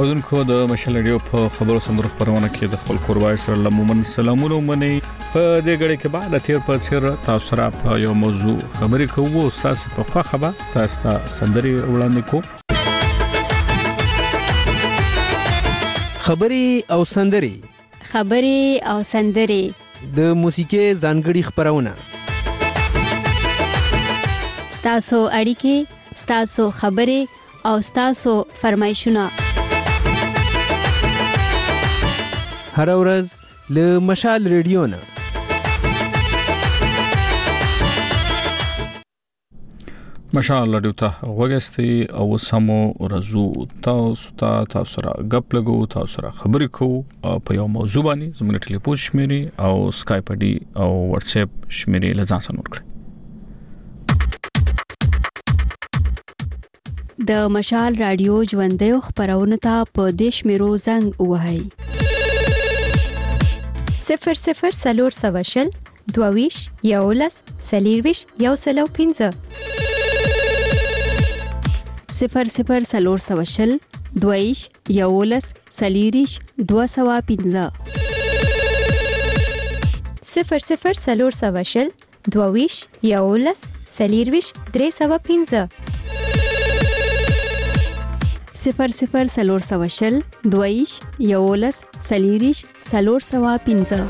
اوردونکو د مشال رادیو په خبرو سندرو خبرونه کې د خپل کوروای سره لمومن سلامونه مني په دې غړي کې بعد تیر په چیر تاسو سره په یو موضوع خبرې کوو او تاسو په خوا خبر تاسو سندري وړاندې کو خبري او سندري د موسیقي ځانګړي خبرونه ستاسو اړیکې ستاسو خبري او ستاسو فرمایشونه هر ورځ له مشال رادیو نه مشال رادیو ته وګستي او سمو رزو تاسو سره غپ لګو تاسو سره خبرې کوو په یو موضوع باندې زموږ ټلیفون شمیرې او سکایپ ډي او واتس اپ شمیرې لزان سره ورکړئ د مشال رادیو ژوندۍ خبرونه ته په دیش میرو زنګ وهاي 00 سلور سواشل دوویش یولس سلیرویش یوسلو 15 00 سلور سواشل دوویش یولس سلیریش 215 00 سلور سواشل دوویش یولس سلیرویش 315 00 سلور سواشل دویش یولس سلیریش سلور سوا 15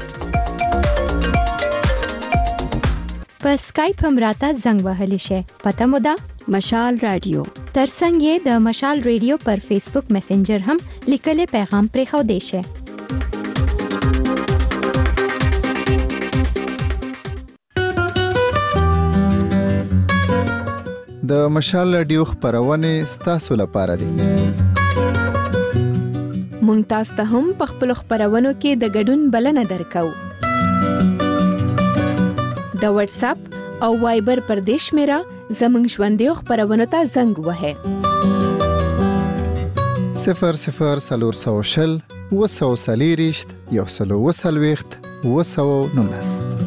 په سکایپ هم راته زنګ وهلی شي پته مو ده مشال رادیو ترڅنګ یې د مشال رادیو پر فیسبوک میسنجر هم لیکلي پیغام پرې خو دی شي د مشال رادیو خبرونه ستاسو لپاره دي مونږ تاسو ته هم په خپل خبرونو کې د ګډون بلنه درکو د واتس اپ او وایبر پر دیش میرا زمنګ ژوندۍ خبرونه ته زنګ وهه 00 سلور سوشل وسو سلیریشت یوسلو وسلويخت وسو نونس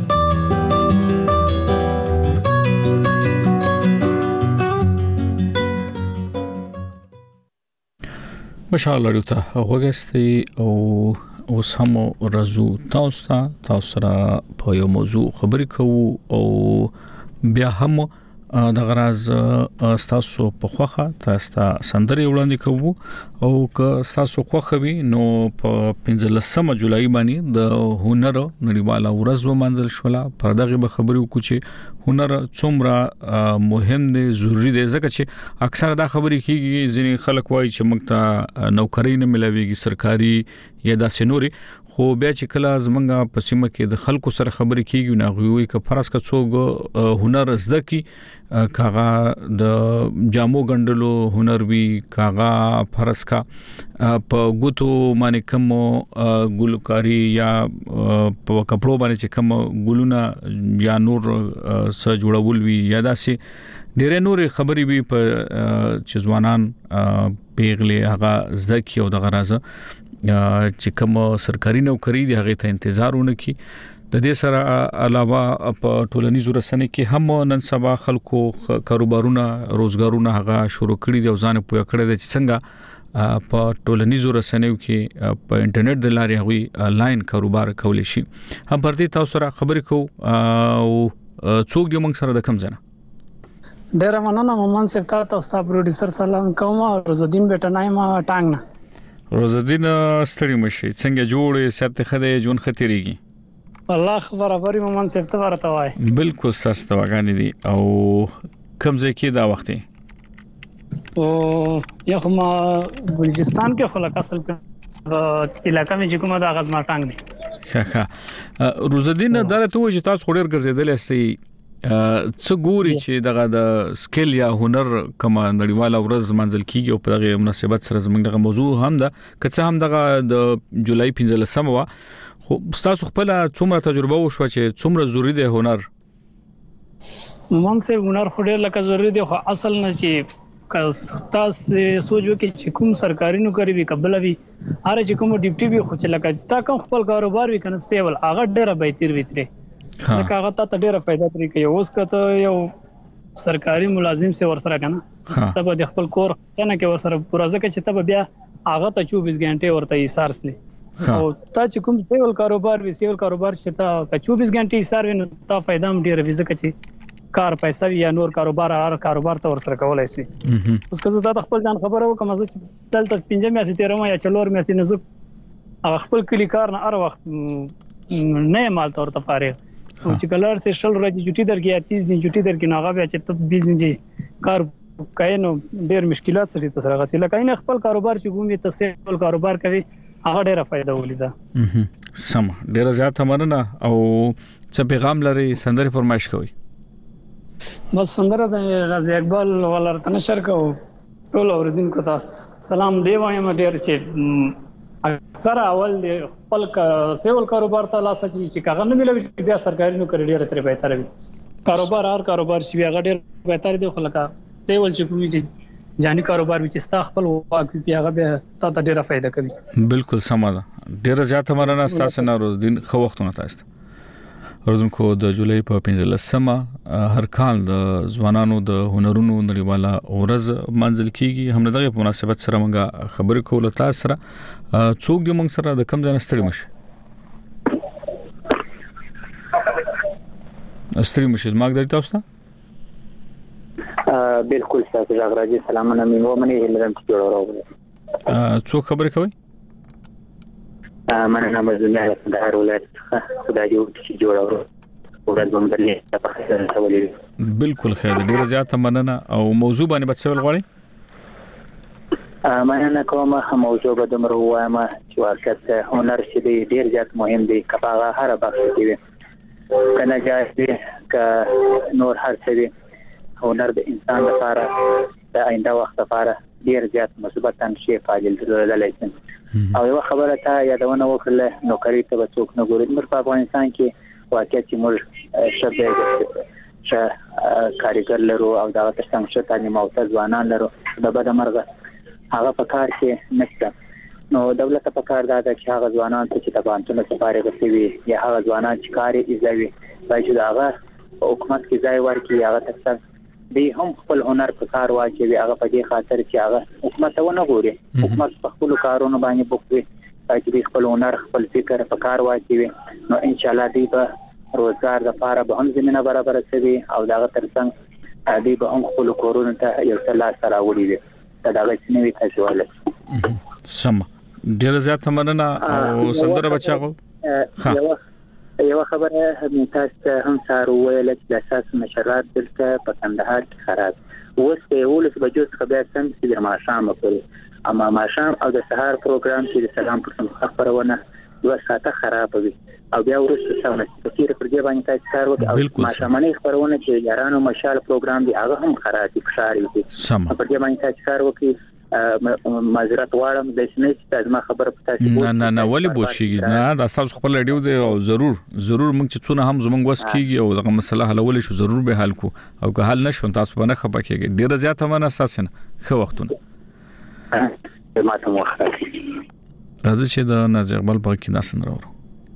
مشال رادیو ته وګستي او سمو رزو تاسو سره په یو موضوع خبرې کوو او بیا هم د غراز تاسو په خوخه تاسو سندري وړاندې کوو او که تاسو خوخه وي نو په 15 جولای باندې د هنر نړیواله ورځ ومنځل شوله پر دغه به خبرې وکړو چې هنر څومره مهم دی ضروری دی ځکه چې اکثر دا خبرې کیږي ځینې خلک وایي چې موږ ته نوکری نه ملويږي سرکاري یا داسې نوري خو بیا چې کله زمونږه په سیمه کې د خلکو سره خبرې کیږي نو غوي ک فرض ک څوګ هنر زده کی کاغه د جامو ګندلو هنر وی کاغه فرض کا په ګوتو باندې کوم ګلوکاری یا په کپړو باندې چې کوم ګلونه یا نور س جوړول وی یا داسې ډېر نور خبرې وی په چې ځوانان پیغله هغه زده کی او د غرازه چې کوم سرکاري نوکری دی هغه ته انتظارونه کی د دې سره علاوه په ټولنیزو رسنۍ کې هم نن سبا خلکو کاروبارونه روزګارونه هغه شروع کړي دي او ځان پوهه کړي دي چې څنګه په ټولنیزو رسنیو کې په انټرنیټ د لارې هغوی آنلاین کاروبار کولی شي هم پر دې تاسو سره خبرې کوو او څوک دې موږ سره د کم ځنه ډیر مننه مومن صاحب تاسو ته پروډوسر سلام کوم روزدین بیٹنای ما ټانګ روزدین ستړي مشي څنګه جوړې سات خدای جون خطرېږي الله خبره بری مومن صاحب ته ورته وای بالکل سست واغانی دي او کم ځای کې دا وخت او یو ما بلوچستان کې خلک اصل په علاقې کې کومه د غزما ټانګ دي ښه روزدین درته وځي تاسو خوري ګرځیدل سي څه ګوري چې دغه د سکل یا هنر کومه نړیواله ورځ منځل کیږي او په دغه مناسبت سره زموږ دغه موضوع هم ده که څه هم دغه د جولای 15 وا خو تاسو خپل څومره تجربه وشو چې څومره ضروری دی هنر موږ سه هنر خوري لکه ضروری دی خو اصل نه چې تاسو سوچو کې چې کوم سرکاري نوکری وي قبل وي هر چې کوم ډیپټي وي خو چې لکه تا کوم خپل کاروبار وي کنه سیول هغه ډېر به تیر وي ځکه هغه ته ډېر فائدہ پرې کوي اوس کته یو سرکاري ملازم سه ورسره کنه تب د خپل کور څنګه کې وسره پورا ځکه چې تب بیا هغه ته 24 غنټه ورته ایثار سلی او تا چې کوم سیول کاروبار وی سیول کاروبار چې تا 24 غنټه ایثار ویني تا فائدہ هم ډیره وي ځکه چې کار پیسې یا نور کاروبار هر کاروبار ته ورسره کولای شي اوس که زه خپل ځان خبره وکم چې دلته 15 میاشتې تیرم یا 4 میاشتې نزو خپل کلی کار نه هر وخت نه مال تور ته فارغ او چې کلر سه شل ورځې ډیوټي درکې یا 30 دن ډیوټي درکې نو هغه بیا چې ته 20 دن چې کار کاینو ډېر مشکلات سره تاسو راغسي لکه نه خپل کاروبار چې کومې تاسو خپل کاروبار کوي هغه ډېره فائدہ ولیدا سم ډېر زیات مننه او څه پیغام لري سندره فرمایش کوي بس سندره د رضی اقبال ولرته نشر کو ټول اوریدونکو ته سلام دی وایم ډېر چې اکثر اول خپل سیول کاروبار ته لاس چې کاغه نه ملوي بیا سرکاري نو کړی ډېر تر بهتر وي کاروبار هر کاروبار شي هغه ډېر بهتر دی خو لکه سیول چې کومي چې ځاني کاروبار چې ستا خپل واک بیا هغه بیا ته ډېره فائدہ کوي بالکل سم ده ډېر زیات مرنه تاسو نه روز دین خو وختونه تاسو ورزونکو د جولای په 15مه هر کال د ځوانانو د هنرونو نړیواله ورځ منځل کیږي هم دغه په مناسبت سره موږ خبرې کوله تاسو سره څوک د موږ سره د کم ځای ستړي مشه زماګ درته تاسو بالکل تاسو راغلی سلامونه مې ومني لرم چې جوړ راوړم څوک خبرې کوي من نام زمير د هر ولایت خدای دې جوړ ورته باندې په خبرې بالکل خیر ډیر زیات مننه او موضوع باندې بچول غواړي مننه کوم موضوع به دمر وایم چې واقعیت هنر چې ډیر زیات مهم دی کپاغه هر بخښ دی کنه جاسي ک نور هر څه هنر د انسان لپاره د آینده وخت لپاره ډیر زیات مثبت شي فاعل درلودل شي او یو خبره ته یادونه وکړه نو کړی ته څوک نه ګوري موږ په افغانستان کې واقعیت چې موږ شبه کاریګر لرو او دا ترڅنګ چې تعلیم او ځوانان لرو د بده مرغه هغه په کار کې نشته نو دولت په کار دا چې هغه ځوانان چې د بانټونو سفارې غوښتي یا هغه ځوانان چې کار ایزوي باید چې هغه حکومت کې ځای ورکړي هغه ترڅنګ دی هم خپل هنر په کار واچوي هغه په دې خاطر چې هغه حکومت ونه ګوري حکومت په خپل کارونو باندې بوختي چې خپل هنر خپل فکر په کار واچوي نو ان شاء الله دی به روزګار لپاره به هم زمينه برابر شي او دا ترڅنګ دی به هم خپل کورونو ته یو څه لاس راوړي دا غوښتنه وي تاسو ولې سم ډیر زیات مننه او سندره بچاغو یو خبره تاسو هم سارو ویل چې د اساس نشرات دلته په کندهار کې خراب اوس په ولس بجو خبره سم چې د ماشام پورې اما ماشام او د سهار پروګرام چې د سلام پر خبرونه 2 ساعته خراب وي او بیا ورسته سمه چې پر دې باندې تاسو کار وکړئ او ماشامانه خبرونه چې یارانو مشال پروګرام دی هغه هم خراب دي فشار دي پر دې باندې تاسو کار وکړئ معذرت واړم د شنه چې ما خبر پتا نه ولی بوشيږي نه دا تاسو خپل اډیو دی او ضرور موږ چې څونه هم زمونږ وس کیږي او دغه مسله حلول شو ضرور به حل کو او که حل نشو تاسو باندې خپه کیږي ډیر زیات مننه اساسا خو وختونه ما ته وخت راځي چې د نازي اقبال په کې ناسن راوړو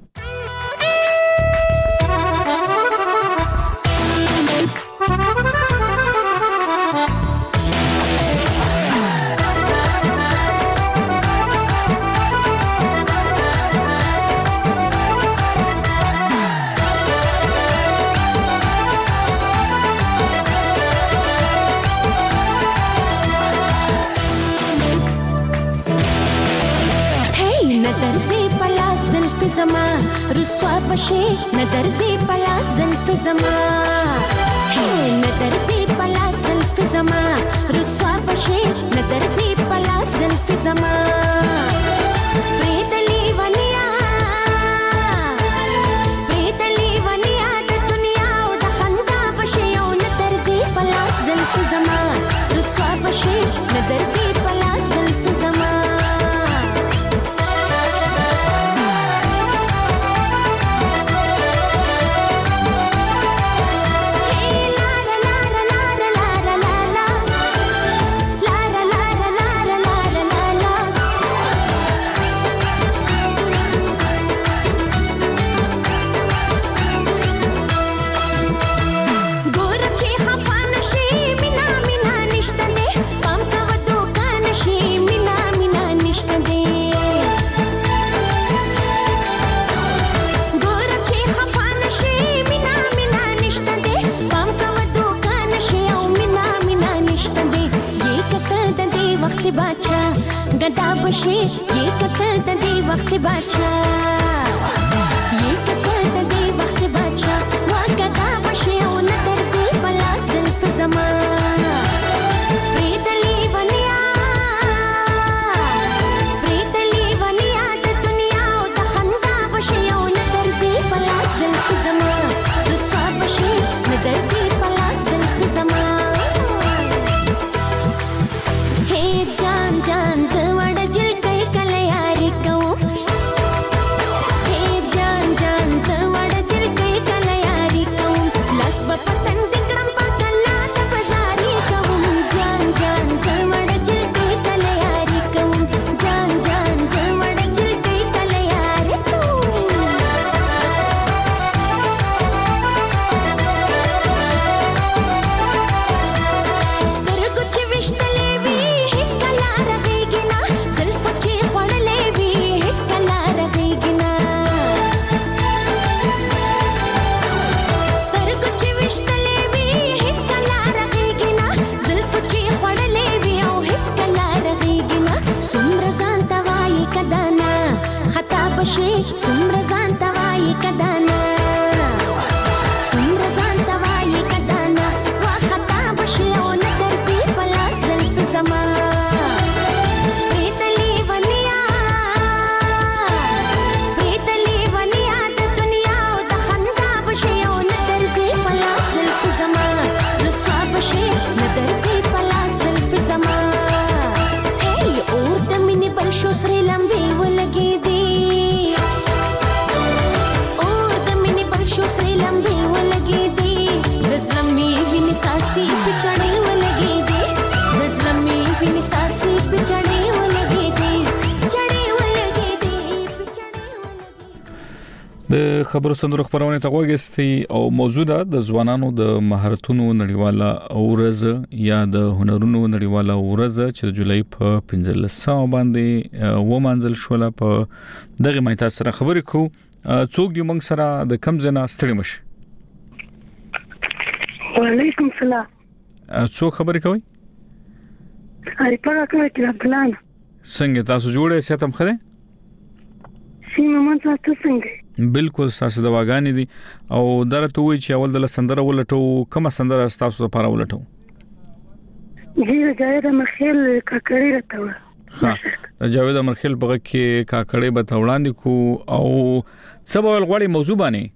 زمان رسوا بشي ندرزي پلا زلف زمان هي ندرزي پلا زلف زمان رسوا بشي ندرزي پلا زلف زمان پریدلی ونیا د دنیا او د خندا بشي او ندرزي پلا زلف زمان رسوا بشي ندرزي پلا زلف زمان बशे ये कतल दे वक्त बादशाह ये कतल दे वक्त बादशाह वाकदा बशे ओ न तरसी पला सिल्फ ज़मान प्रीतली वनिया द दुनिया ओ दखंदा बशे ओ न तरसी पला सिल्फ ज़मान रुसवा बशे न तरसी पला सिल्फ ज़मान हे जान जान जवड़ जिल कई कलयारी कहूँ हे जान जान जवड़ जिल कई कलयारी कहूँ लस बपतन दिकड़म पकड़ना तपजारी कहूँ जान जान जवड़ जिल कई कलयारी कहूँ जान जान जवड़ जिल कई कलयारी कहूँ स्तर कुछ विश्तले बशे सुम्र जान तवाई कदाना सुम्र जान तवाई कदाना वा खता बशे ओ न तरसी पला सिल्फ ज़मान प्रीतली वनिया द दुनिया ओ दखंदा बशे ओ न तरसी पला सिल्फ ज़मान रुसवा बशे न तरसी पला सिल्फ ज़मान हे और दमिनी बलशो श्री लंबी वो लगी दी लंबी वो लगी दी गजलमी भी निसासी पिचड़े वो लगी दी गजलमी भी निसासी पिचड़े वो लगी दी चढ़े वो लगी दी पिचड़े वो लगी د خبرو سندرو خبرونه ته وګستي او موضوع د ځوانانو د مهارتونو نړیواله ورځ یا د هنرونو نړیواله ورځ چې د جولای په 15 باندې ومنځل شوله په دغه مېتا سره خبرې کو څوک دی موږ سره د کم زنه ستړي مش وعلیکم السلام څوک خبرې کوي اړیپا کوي چې عبدالله څنګه تاسو جوړه ساتم خره سیمه من تاسو څنګه بالکل تاسو د واغانی دي او درته وی چې اول د سندره ولټو کومه سندره تاسو لپاره ولټو جی جاوید مرخیل کاکړی راته ها جاوید مرخیل په کې کاکړی به توړاندې کو او سبا غوړی موضوع باندې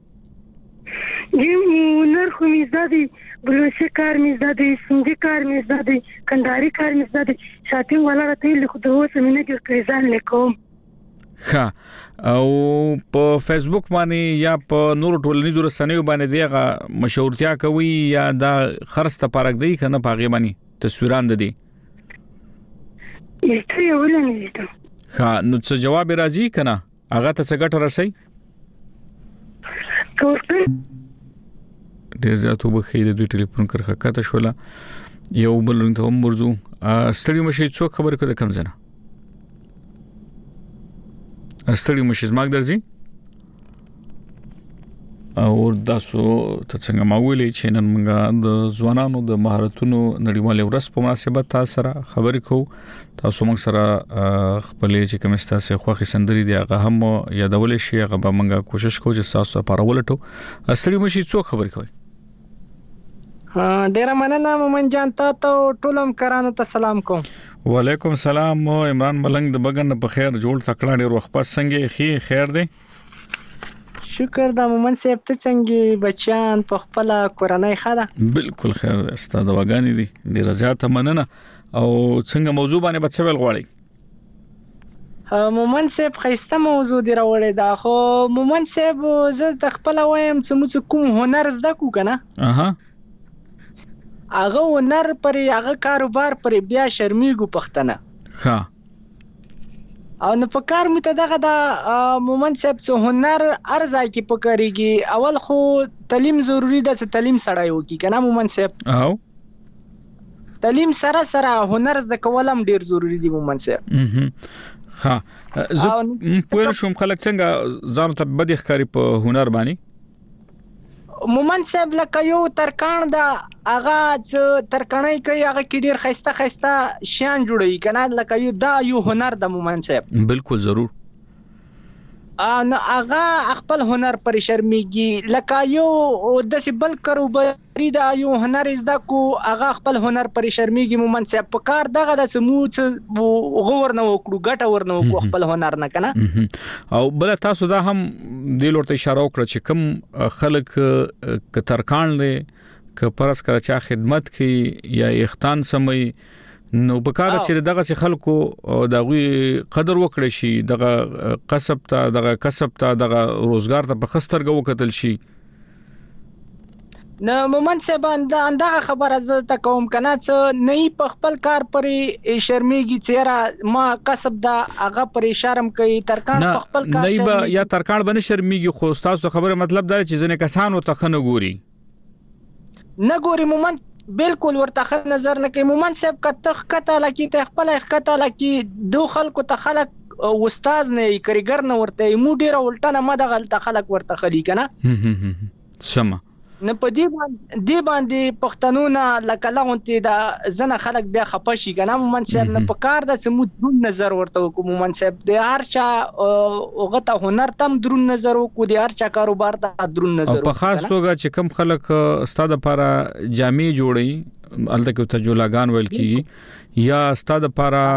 جی نر خو میزدادي بلوچي کار میزدادي سندي کار میزدادي کنداري کار میزدادي شاټینګ ولا راته لیکو دوه سمینه کې کړځان لیکوم ها او په فیسبوک باندې یا په نور ټولنیزو رسنیو باندې دیغه مشهورتیا کوي یا دا خرڅ ته پارک دی کنه پاغي باندې تصویران دي یې ولنه ها نو څه جواب راځي کنه هغه ته څه ګټه رسي ډیر زیاتو بخې د دوی ټلیفون کرخه کاته شولا یو بل ته هم ورزو ستړي مشي څوک خبر کړه کم زنه ستړي مشي زماګ درځي او تاسو ته څنګه ما ویلې چې نن موږ د ځوانانو د مهارتونو نړیواله ورځ په مناسبت تاسو سره خبرې کوو تاسو موږ سره خپل چې کوم ستاسو خوخي سندري دی هغه هم یادول شي هغه به موږ کوشش کوو چې تاسو لپاره ولټو ستړي مشي څوک خبرې کوي ډیر مننه مومن جان تاسو ټولم کرانو ته سلام کوم وعلیکم السلام عمران ملنګ د بغن په خیر جوړ تکړه ډیر وخت پس څنګه خیر دی شکر د مومن صاحب ته څنګه بچان په خپل کورنۍ خاله بالکل خیر استاد وګانی دي ډیر زیاته مننه او څنګه موضوع باندې بچول غواړي مومن صاحب خيسته موضوع دی راوړی دا خو مومن صاحب زه د خپل وایم چې کوم هنر زده کو کنه هغه هنر پر هغه کاروبار پر بیا شرمېږو پښتنه ها او نه په کار مت دغه د مومن صاحب څو هنر ارزای کی پکړیږي اول خو تعلیم ضروری ده چې تعلیم سړی وکي کنه مومن صاحب او تعلیم سره هنر زده کولم ډیر ضروری دی مومن صاحب ها زه په شوم خلک څنګه ځان ته بد ښکاری په هنر باندې مومن صاحب لکه یو ترکان دا هغه ترکانۍ کوي هغه کې ډیر خسته شیان جوړوي کنه لکه یو هنر د مومن صاحب بالکل ضرور نو هغه خپل هنر پر شرمېږي لکه یو د بل کاروباري دا یو هنر زده کو هغه خپل هنر پر شرمېږي مومن صاحب په کار دغه د سموڅ غور نه وکړو ګټه ورنه وکړو خپل هنر نه کنه او بل تاسو دا هم د لورته اشاره وکړه چې کم خلک کترکان له ک پرس کړه چا خدمت کوي یا احسان سمي نو بکاره چې دغه څه خلکو دغه قدر وکړي شي دغه کسب ته دغه روزګار ته په خسترګه وکتل شي نو مومن صاحب اندغه خبره زه ته کوم کنه څه نه په خپل کار پرې شرمېږي چیرې ما کسب دا هغه پرې شرم کوي ترکان په خپل کار نه یا ترکان باندې شرمېږي خو تاسو خبره مطلب دا چې ځنه کسانو ته خنه ګوري نه ګوري مومن بالکل ورته نظر نه کوي مومن صاحب کته لکه ته خپل خطه لکه دو خلکو ته خلک استاد نه کریګر نه ورته مو ډیره ولټنه ما د غلطه خلک ورته خلی کنه سم نه په دې باندې پښتنو نه لکه لغونتي دا زنه خلک بیا خپشي کنه مومن صاحب نه په کار د سمو درون نظر ورته کوم مومن صاحب د هرچا اوغه هنر تم درون نظر کو د هرچا کاروبار ته درون نظر په خاص توګه چې کم خلک استاد لپاره جامع جوړي الته کې ته جولاګان ویل کی یا استاد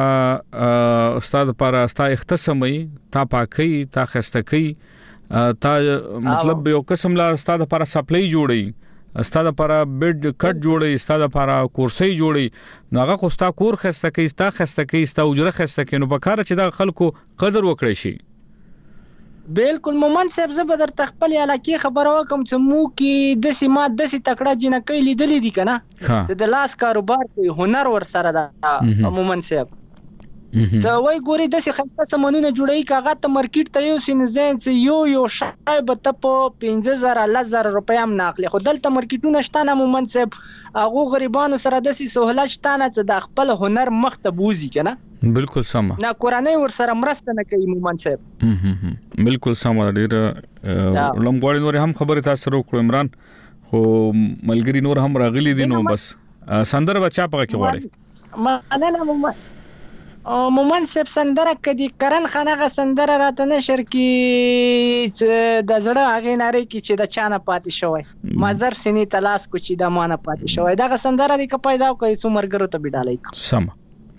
لپاره استا اختصامي تا پاکي تا خستکی تا مطلب یو قسم لا استاد لپاره سپلای جوړي استاد لپاره بیډ کټ جوړي استاد لپاره کورسي جوړي ناغه خوستا کور خسته کی استا اجره خسته کی نو په کار چې دا خلکو قدر وکړي شي بالکل مومن صاحب زه در تخپل علاقه خبره وکم چې مو کې د سیمات د سي تکړه جن کوي لیدلې دي کنه چې د لاس کاروبار کوي هنر ور سره دا مومن صاحب زه وای ګوري د څه خسته سمونونه جوړي کاغه ته مارکیټ ته یو سین زین یو شای به ته په 15000 روپیا هم ناخلي خو دلته مارکیټونه شتانه مومن صاحب هغه غریبانو سره د څه سہولت شتانه چې د خپل هنر مخ ته بوزي کنه بالکل سم نه قرانه ور سره مرسته نه کوي مومن صاحب بالکل سم ډیر لمغوړی نور هم خبره تاسو وکړو عمران خو ملګری نور هم راغلي دي نو بس سندر بچا پکې غواړي ما نه مومن صاحب سندره کدي کرن خانغه سندره راته نشر کی د زړه هغه ناری کی چې د چانه پاتې شوی مازر سینې تلاس کو چې د مانه پاتې شوی دا سندره د کپای دا کوي څومرګرو ته بډالای سم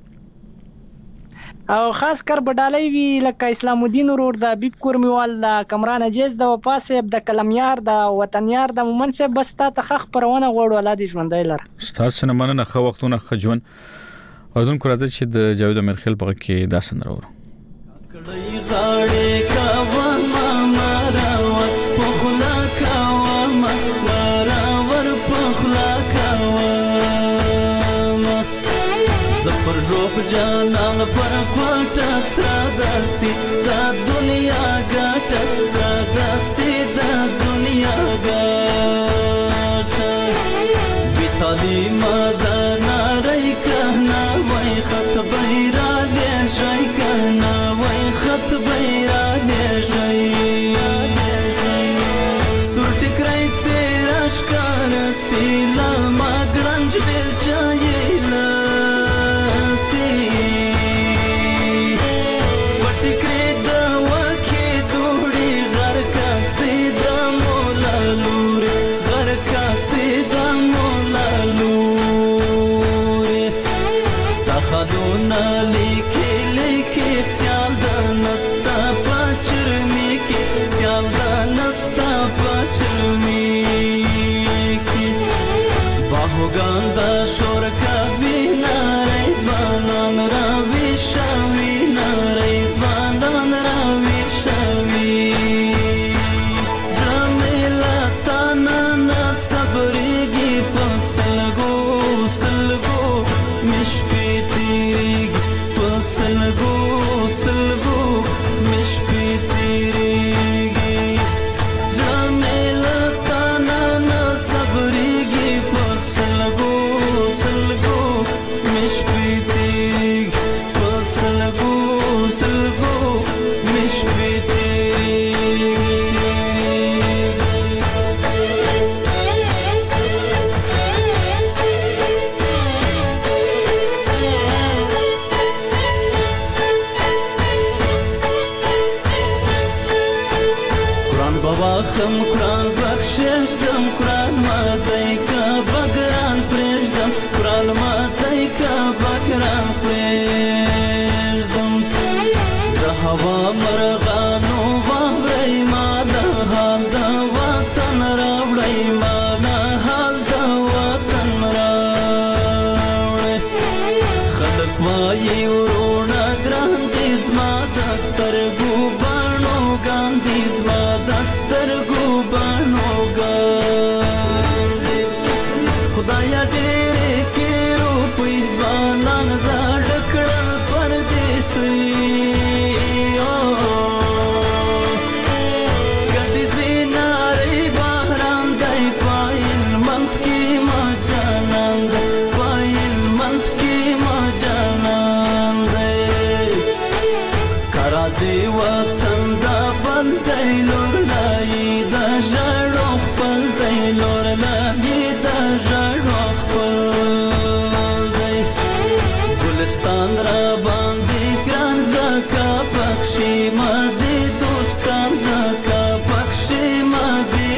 او خاص کر بډالای وی لکه اسلام الدین ورور د بیب کورمیوال د کمران اجز د وپاسب د کلمیار د وطنیار د مومن صاحب بستا تخخ پرونه غوړ ولادي ژوندای لر استاد سره مننه خو وختونه خجون اذن کو راځي چې د جاوید امرخیل په کې دا سندره ورو کړي غاړې کا ما مراو پخلا کا ما مراور پخلا کا ما زپر جوب جانان پر کوټه ستراداسي د دنیا ګټه ستراداسي د دنیا ګټه بیتالي مدن نری کنا وای خط بیرا دې شي کنا وای خط بیرا دې شي سورټ کرای سراش کار سیلا ما ګرنج بل چایلا سی پټ کړې د وکه دوړي غر کا سیدا مولا لور غر کا سیدا مولا لور خدونا لیکي سیال د نستا پچرمی کې سیال د نستا پچرمی کې باهوګان د واخم قرآن بخششدم قرآن ماتی که بگران پریشدم قرآن ماتی که بگران پریشدم ده هوا مرغانو باوری ما ده حال ده وطن راوڑی ما ده حال ده وطن راوڑی خلق وایی ورونا گران دیز ما دسترگو بانو گان دیز ما دسترگو بانو گان خدایا ډېرې کې روپۍ ځوانان زاړه کړل پردیسي ګډې زینارې بهرام دی پایل منت کې ما جانان دی پایل منت کې ما جانان دی کرازي وطن دا بل دی لور لای دا ژړو خپل دی لور لای دا ژړو خپل دی ګلستان را باندې ګران زکا پکشي ما دې دوستان زکا پکشي ما دې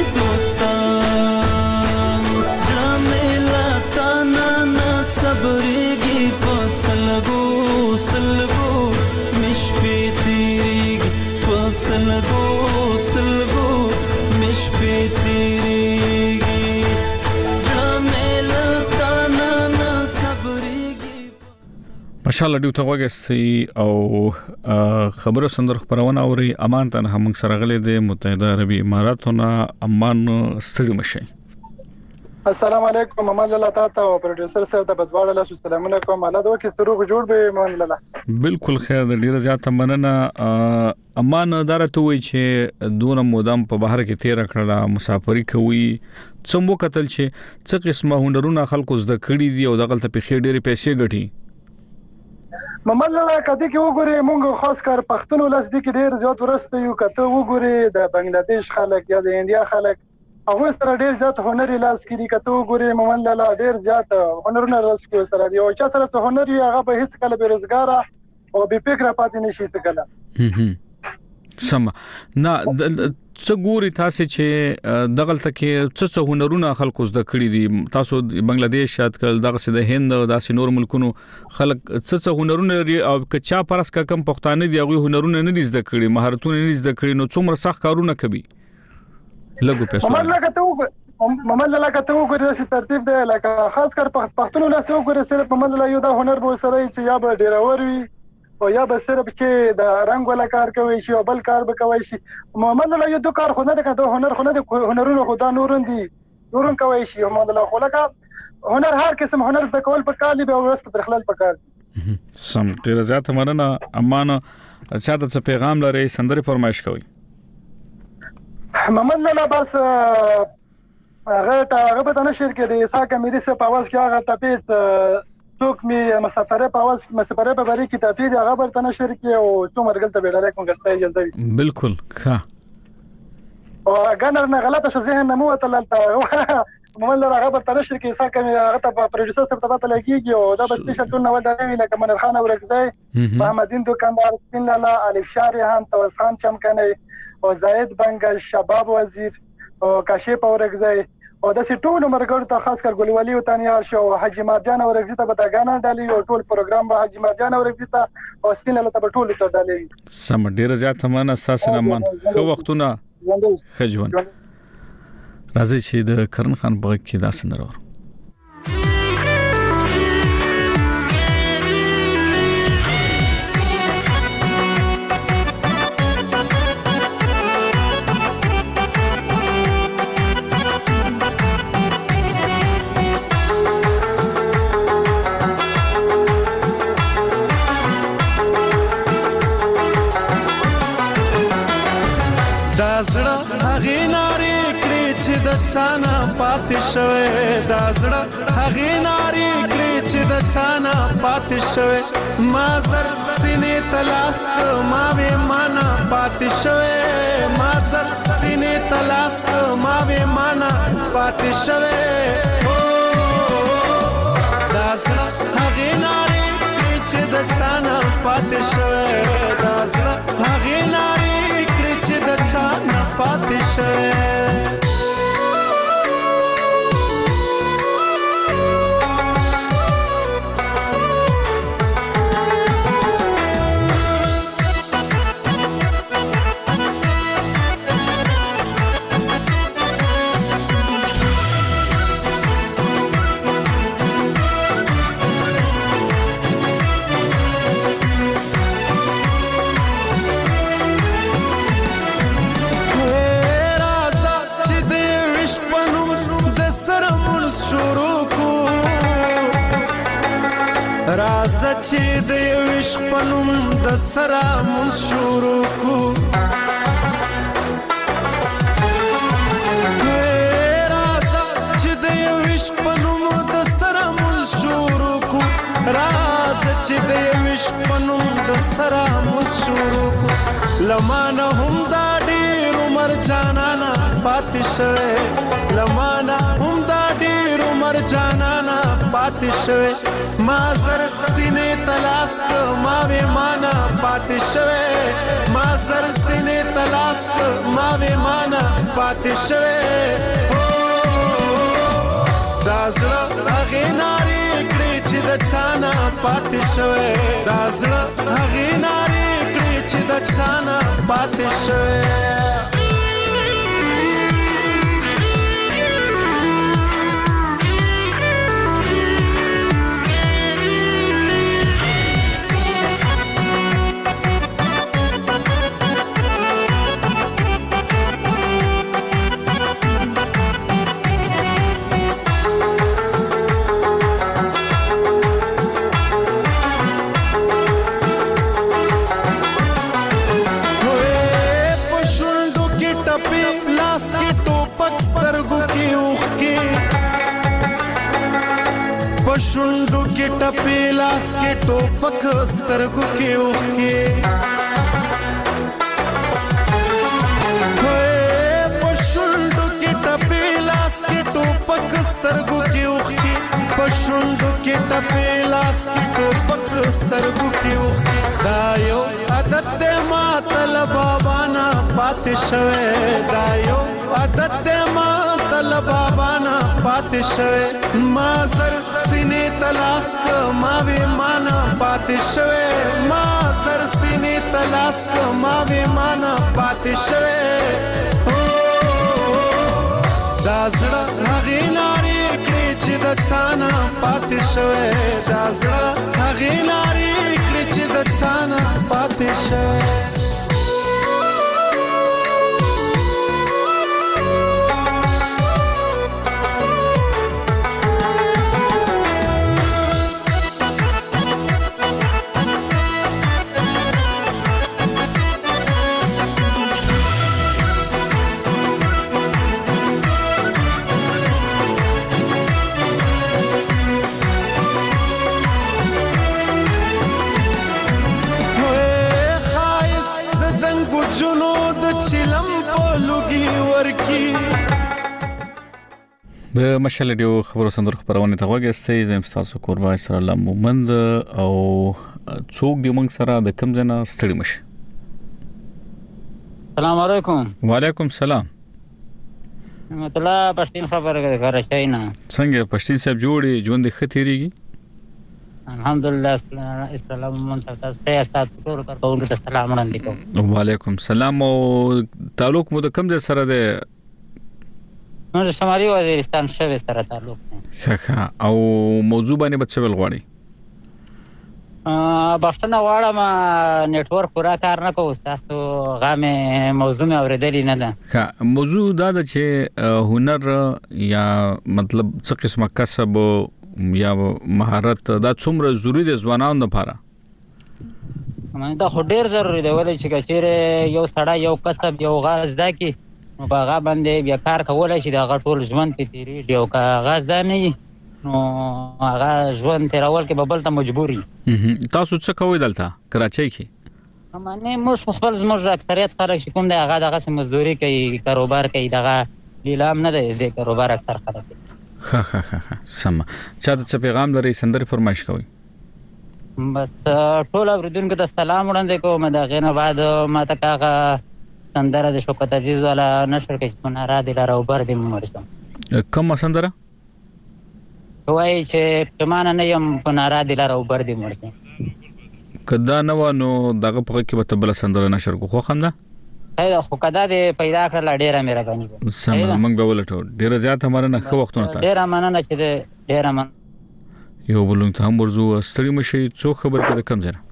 دوستان جمیلا تانا نا صبرېږي په سلګو سلګو مش پې تېرېږي په سلګو سلګو مش پې تېرېږي جمیلا تانا نا صبرېږي. ماشاءالله ډیو ته وګستي او خبرو سندر خبرونه اوري امان ته هم سره غلې د متحده عربی اماراتونو امان ستړي مشي. السلام علیکم محمد الله تعالی او پروډوسر صاحب ته بدواړه له السلام علیکم الله دوه کې ستروغ جوړ به محمد الله بالکل خیر د ډیره زیاته مننه. امان دارته وی چې دونه مودام په بهر کې تیر کړه مسافری کوي څومره قتل چې څه قسمه هنرونه خلکو زده کړی دي او دغلت په خیر ډیره پیسې ګټي. محمد الله کدی کې وګوري مونږ خاص کار پښتون ولس دي کې ډیر زیات ورسته یو کته وګوري د بنگلاديش خلک یا د انډیا خلک هغه سره ډیر زیات هنر لاس کړي کته وګوري محمد الله ډیر زیات هنرونه لاس کړي سره دی او چې سره ته هنر یې هغه به هیڅ کله بیروزګار او بې فکر پاتې نشي څنګه سم نه څه ګوري تاسو چې دغلت کې څه هنرونه خلکو زده کړی دي تاسو بنگلاديش شاد کړل دغه سده هند او داسې نور ملکونو خلک څه هنرونه او کچا پرس کا کم پښتانه دي هغه هنرونه نه زده کړی مهارتونه نه زده کړی نو څومره سخت کارونه کوي لګو پیسې محمد الله کته وګورئ چې ترتیب دی لکه خاص کار پښتون له سو وګورئ صرف محمد الله یو دا هنر به سره چې یا به ډیرور وي او یا به صرف چې د رنگ ولا کار کوي شي او بل کار به کوي شي محمد الله یو دوه کار خو نه ده هنر خو نه ده هنرونه خدا نورون دي نورون کوي شي محمد الله خو لکه هنر هر قسم هنر د کول په کال به ورست پر خلل پکار سم ډیر زیات مننه امانه چاته څه پیغام لري سندري فرمایش کوي محمد الله بس هغه به نشر کې د ساکه مې سه په واس کې هغه تپیس څوک می مسافره په واس مسافره په بری کې تپی دی هغه به نشر کې او څومره غلطه بیډاله کوم غسته اجازه بالکل ښه او اگر نه غلطه شې ذهن نه مو تللته محمد الله هغه به نشر کې ساکه مې هغه ته پروډوسر سره ته لګیږي او دا به سپیشل ټول نو ډالې لکه منر خان ورکزای محمدین دکاندار سپین لالا الف شاریان توس خان چمکنه او زاید بنگل شباب وزیر او کاشف اورګزای او د ټول مرګړو ته خاص کر ګلوالي او تانیال شو حاجی مرجان اورګزی ته بداګانا ډالي او ټول پروګرام به حاجی مرجان اورګزی ته او سپین لاله ته ټول ته ډالي سم ډیر زیات من اساس نه مان خو وختونه خجون راځي چې د کرن خان بغ کې دا سندرور دازړه هغه ناری کړي چې د څانا پاتې شوه دازړه هغه ناری کړي چې د څانا پاتې شوه ما زر سینې تلاس ما وې معنا پاتې شوه ما زر سینې تلاس ما وې معنا پاتې شوه دازړه هغه ناری کړي چې د څانا پاتې شوه دازړه هغه ناری چې د چا نه پاتې شوه چې د یو عشق پنوم د سره مونږ شروع کو راځه چې د یو عشق پنوم د سره مونږ شروع کو راځه چې د یو عشق پنوم د سره مونږ شروع کو لمانه هم دا ډېر عمر جانانا پاتې شوی لمانه هم دا ډېر عمر جانانا پاتې شوی ما زر سینې تلاس که ما وې مانا پاتې شوی ما زر سینې تلاس که ما وې مانا پاتې شوی دا زړه هغې نارې کړې چې د چانه پاتې شوی دا زړه هغې نارې کړې چې د چانه پاتې شوی پښوندو کې ټپې لاس کې ټوپک سترګو کې اوښکې پښوندو کې ټپې لاس کې ټوپک سترګو کې اوښکې پښوندو کې ټپې لاس کې ټوپک سترګو کې اوښکې دا یو عادت دی ماته له بابا نه پاتې شوی دا یو عادت دی ماته له بابا نه پاتې شوی ما زر سینې تلاس که ما وې مانا پاتې شوی ما زر سینې تلاس که ما وې مانا پاتې شوی دا زړه هغې نارې کړې چې د چانه پاتې شوی دا زړه هغې نارې کړې چې د چانه پاتې شوی د مشال ریډیو خبرو سندرو خبرونه ته وګورئ زم تاسو قربا سره الله مومند او څوک دی موږ سره د کم ځنا ستړي مشه السلام علیکم وعلیکم السلام مطلب پښتون خبره کراچۍ نه څنګه پښتون صاحب جوړي ژوند ختیریږي الحمدلله السلام علیکم تاسو ته ټول ته سلام علیکم وعلیکم السلام او تعلق مو د کم ځای سره ده نو شمالي وزیرستان شوه سره تعلق دی ښه او موضوع باندې بچول غواړي بښنه غواړم نتورک پورا کار نه کوي تاسو غامه موضوع مې اوریدلې نه ده ښه موضوع دا ده چې هنر یا مطلب څه قسمه کسب یا مهارت دا څومره ضروری دي ځوانانو لپاره دا خو ډیر ضروری دی ولې چې چیرې یو سړی یو کسب یو غاز دا کی نو هغه باندې بیا کار کولای شي دا ټول ژوند په تیریږي او کاغذ دا نه نو هغه ژوند تیرول کې ببل ته مجبوري تاسو څه کوئ دلته کراچۍ کې معنی موږ خپل زموږ اکثریت خلک چې کوم دی هغه دغه مزدوري کوي کاروبار کوي دغه لیلام نه دی د کاروبار اکثر خلک ها سم چاته څه پیغام لري سندري فرمایش کوي بس ټول اوریدونکو ته سلام وړاندې کوم دا غنه بعد ما ته کاغه سندره د شوکت عزیز والا نشر کې په نارا دي لاره اوبر دي مرشم کوم سندره وای چې پمانه نه يم په نارا دي لاره اوبر دي مرشم کدا نو نو دغه په کې به تبل سندره نشر کو خو خمدا دا خو کدا دې پیدا کړل ډیره مې راغلی سم موږ به ولټو ډیره زیات هماره نه خو وختونه تاسو ډیره مننه چې ډیره من یو بلون ته هم ورزو ستړي مشي څو خبر کړه کم زره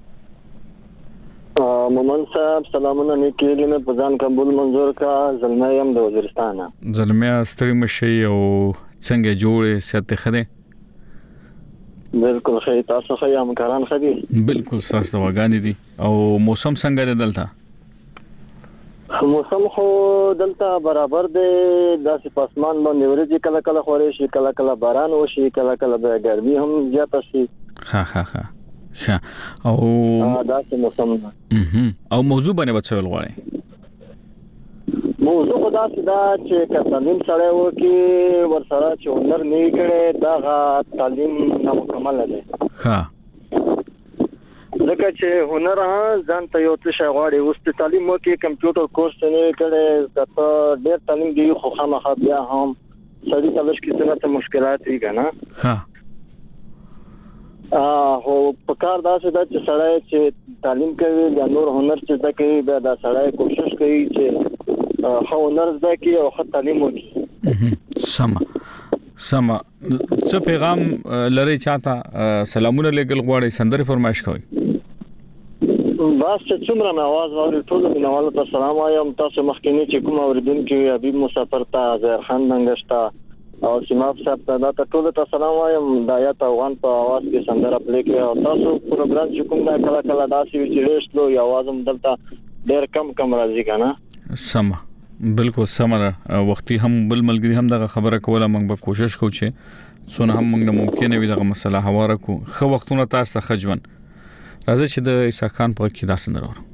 مومن صاحب سلامونه نیکیږي مې پزان قبول منظور کا زلمه يم د وزیرستان زلمه ستړي مشي او څنګه جوړې سیاته خره بالکل خیر تاسو خو یم کاران خدي بالکل تاسو دواګانی دي او موسم څنګه دی دلته موسم خو دلته برابر دی داسې پاسمان باندې ورځي کله کله خوري شي کله کله باران وشي کله کله به ګرمي هم زیاته شي ها او داسې موسم او موضوع باندې بچول غواړي موضوع خدا سدا چې تعلیم سره وکي ورسره چې هنر نه کړي دا تعلیم نامکمل دی ها ځکه چې هنر ځان ته یو څه غواړي اوس په تعلیم وکي کمپیوټر کورس نه کړي دا ډېر تعلیم دی خو خامخا بیا هم سړي تلش کې څه مشکلات دي کنه ها هو په کار دا چې سړی چې تعلیم کوي یا نور هنر چې دا کوي دا سړی کوشش کوي چې خو هنر زده کی او خو تعلیم وکړي سما څه پیغام لري چاته سلامونه لګل غواړي سندري فرمایش کوي بس چې څومره आवाज اوري ټول مینوالو ته سلام وایم تاسو مخکینی چې کوم اوریدونکو حبیب مسافر ته زهر خان منګشتا او سیماب صاحب ته دا ټول ته سلام وایم دایات افغان په आवाज کې سندره پلی کوي او تاسو پروګرام چې کوم دا کله کله داسې چې ډېر یو आवाज هم دلته ډېر کم راځي کنه سما بالکل سمره وختي هم بل ملګری هم دغه خبره کوله موږ به کوشش کوو چې څونه هم موږ ممکنه وي دغه مسله هواره کو خو وختونه تاسو ته خجون راځي چې د عیسی خان په کې دا سندره ورو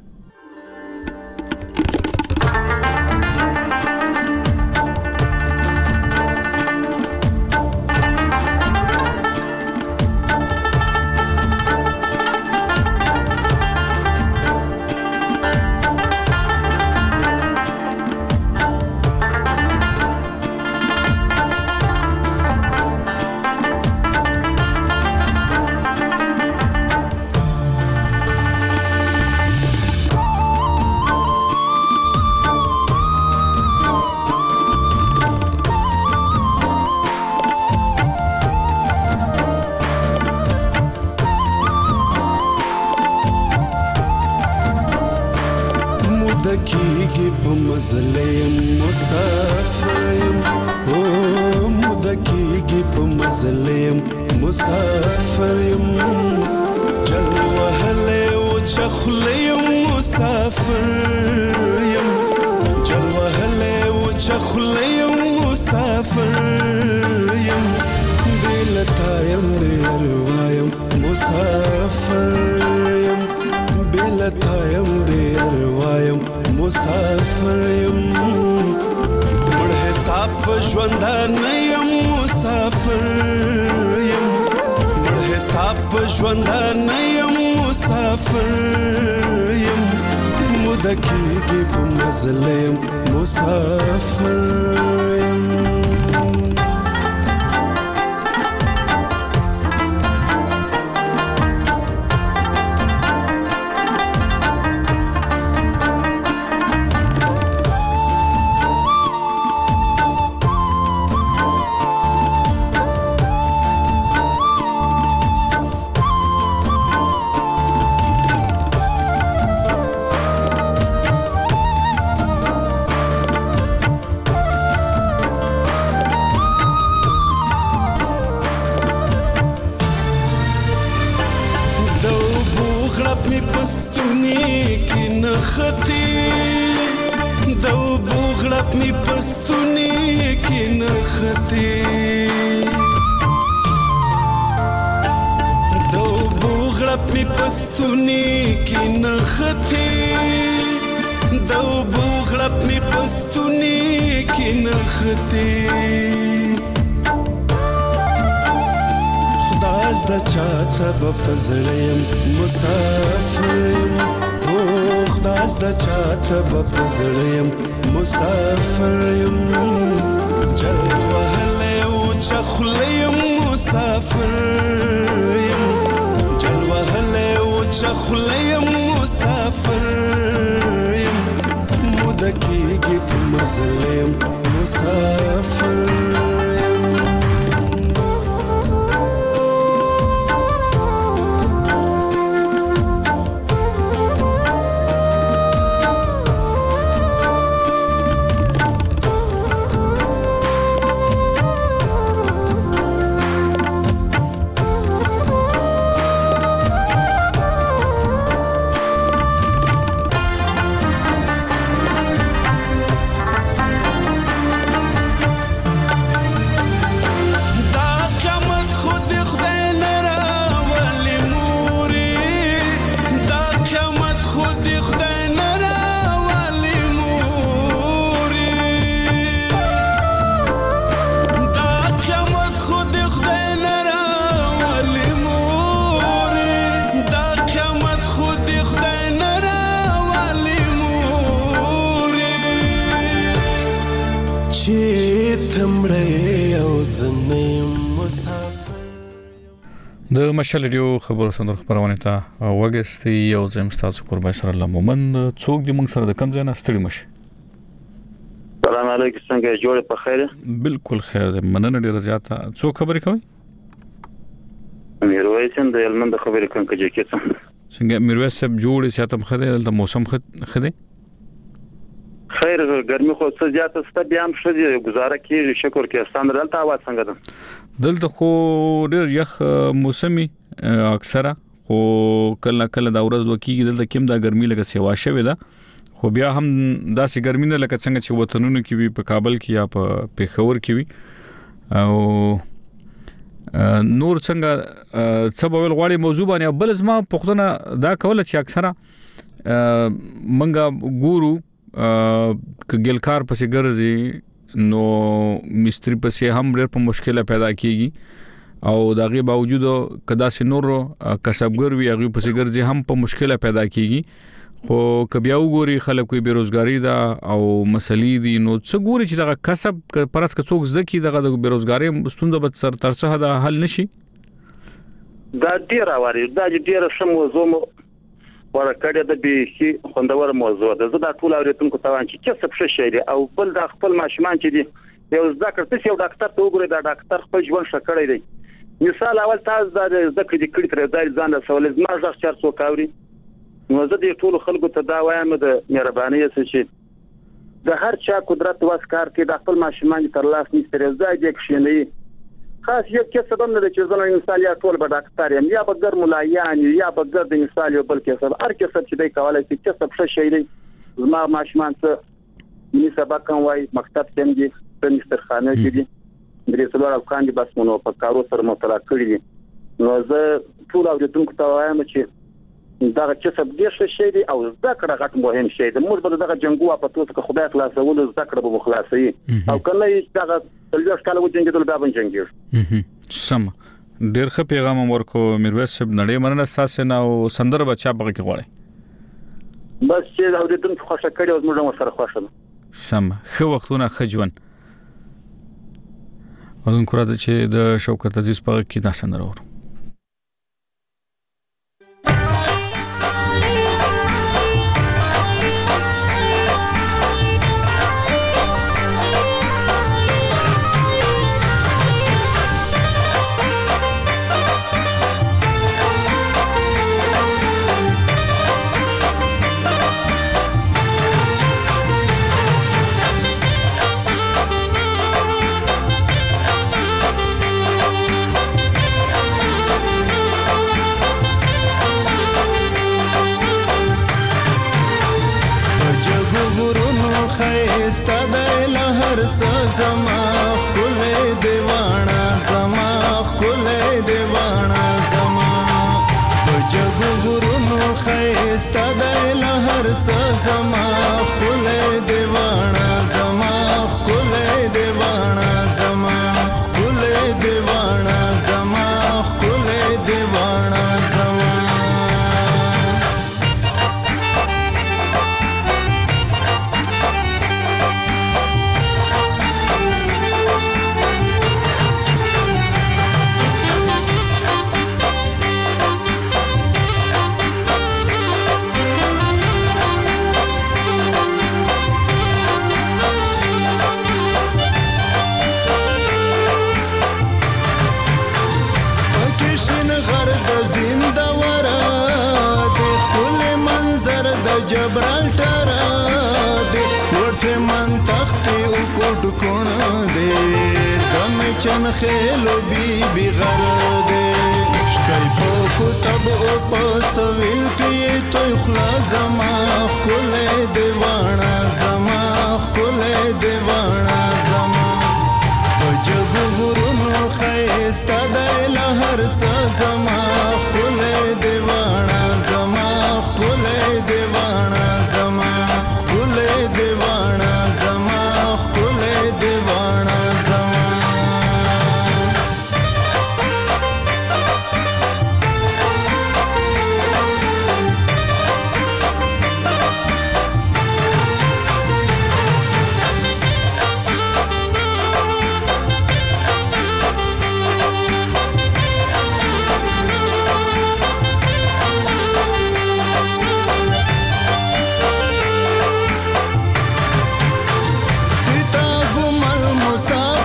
چې تمړې او زنیم مسافر. د مشال ریډیو خبرو سندر خبرونه ته وګستي یو زم تاسو قربای سره الله مومند څوک د موږ سره د کم ځای نه ستړي مشه. السلام علیکم څنګه جوړ په خیر؟ بالکل خیر ده مننه ډیر زیاته. څوک خبرې کوي؟ میرویس د هلمند خبرې کوم کې چې څنګه میرویس صاحب جوړ ساتم خده د موسم خده خیر ګرمي خو څه زیاته ست بیا هم شدي گزاره کیږي شکر کې استان دلته आवाज څنګه ده دلته خو ډیر یخ موسمي اکثره خو کله کله دا ورځ وکیږي دلته کم دا ګرمي لګه سیوا شوی ده خو بیا هم داسې ګرمي نه لکه څنګه چې وطنونو کې وي په کابل کې یا په پیښور کې وي او نور څنګه سبب غواړي موضوع باندې بل زما پښتنه دا کوله چې اکثره منګه ګورو کګلکار پسې ګرځي نو مستری پسې هم ډېر په مشکله پیدا کیږي او داغه باوجود کدا سي نور کسبګر وي هغه پسې ګرځي هم په مشکله پیدا کیږي خو کبیا وګوري خلک وي بیروزګاری دا او مسلې دي نو څه ګوري چې دا کسب پرڅ څوک زکه دغه د بیروزګاری ستونزه به ترڅه دا حل نشي دا ډیر اوري دا ډیر سم موضوع ورکړه د به خوندور موضوع ده زه دا ټول اوریدونکو ته وایم چې کسب څه شي او بل د خپل ماشومان چې دي یو ذکر ته یو ډاکټر ته وګوري دا ډاکټر خپل ژوند شکړی دی مثال اول تاسو دا ذکر دي کړی تر ځان له سوال ما ځخ چر څو کاوري نو زه دې ټول خلکو ته دا وایم د مهرباني چې د هر چا قدرت واس کار کې د خپل ماشومان تر لاس نشته ځای دې کښینې خاص یو کسب هم نه چې زنه مثال یا ټول به ډاکټر یا به ګر ملایان یا به ګر د مثال یو بل کسب هر کسب چې دی کولای شي کسب څه شي دی زما ماشومان څه مې سبق کوم وای مکتب څنګه دي په مسترخانه کې دي درې څلور افغان دي بس مونږ په کارو سره مطالعه کړی دي نو زه ټول اوریدونکو ته وایم چې دا کسب دې څه شي دی او ذکر غټ مهم شي دی موږ به دغه جنگو په توګه که خدای خلاصول ذکر به مخلاصي او کله دا تلويش کاله و جنگي دل بیا بنجنګي سم ډېر ښه پیغام ورکو میرویس صاحب نړۍ مننه اساس نه او سندر بچا بغه کې غواړي بس چې دا د دې خوشا کړي او موږ سره خوشاله سم خو وختونه خجون ولون کړه چې د شوکت عزیز په کې دا سندر ور زما خله دیوانا زما خله دیوانا زما بجګو غرونو خيستا د لهر زما خله دیوانا زما خله دیوانا زما خله دیوانا زما خله دیوانا زما جبرالټر دې ورته من تختي او کوټ کون دې دم چن خېلو بي غر دې شکای په کتاب او په سویل کې تو خلا زما خل دیوانا زما خل دیوانا زما بجګ غرونو خيستا د لهر زما خل دیوانا زما خل دیوانا زما خل دیوانا زما خل دیوانا زما